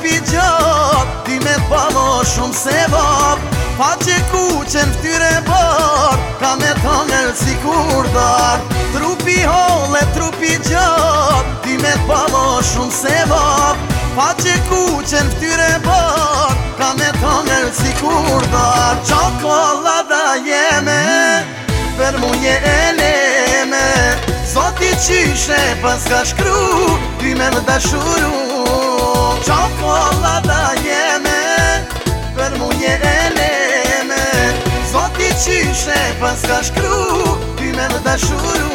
trupi gjat, ti me t'pamo shumë se vap. Pa që kuqen ftyre bar, ka me thangel si kur dar. Trupi holle, trupi gjat, ti me t'pamo shumë se vap. Pa që kuqen ftyre bar, ka me thangel si kur dar. Qokolada jeme, për mu je e leme, Zoti qyshe pas ka shkru, ty me më dashuru. Qokolada jeme, për mu je e leme, Zoti qyshe pas ka shkru, ty me më dashuru.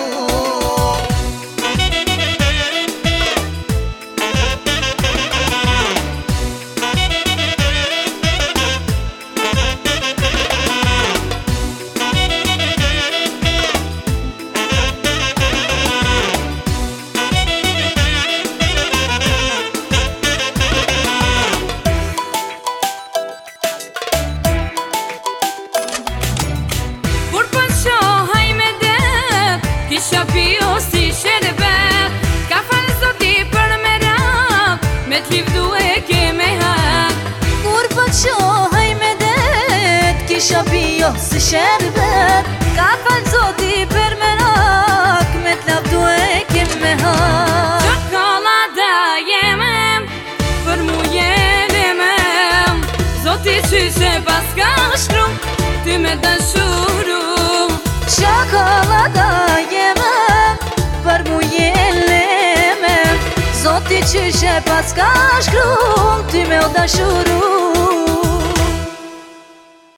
Kisha pio si sherbet, ka falë Zoti për me rak, me t'livdu e ke me hak. Kur po qohaj me det, kisha pio si sherbet, ka falë Zoti për me rak, me t'livdu e ke me hak. Qokolada jeme, për mu jeleme, Zoti qyshe pas ka shkru, ty me dashuru. Qokolada jeme, për mu jeleme, Zoti qyshe pas ka shkru, ty me o dashuru.